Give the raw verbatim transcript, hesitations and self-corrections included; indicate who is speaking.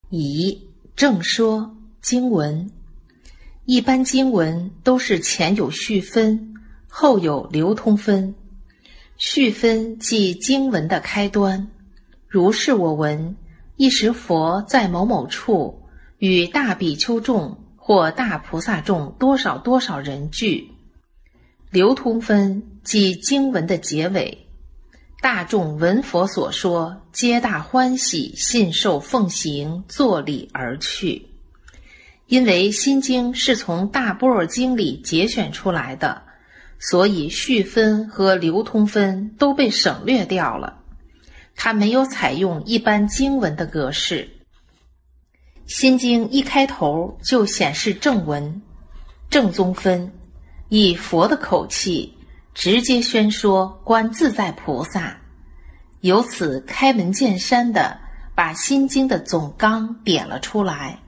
Speaker 1: 乙、正说经文。一般经文都是前有序分，后有流通分。序分即经文的开端。如是我闻，一时佛在某某处，与大比丘众或大菩萨众多少多少人聚。流通分即经文的结尾。大众闻佛所说，皆大欢喜，信受奉行，作礼而去。因为心经是从大般若经里节选出来的，所以序分和流通分都被省略掉了。它没有采用一般经文的格式。心经一开头就显示正文，正宗分，以佛的口气直接宣说观自在菩萨，由此开门见山地把心经的总纲点了出来。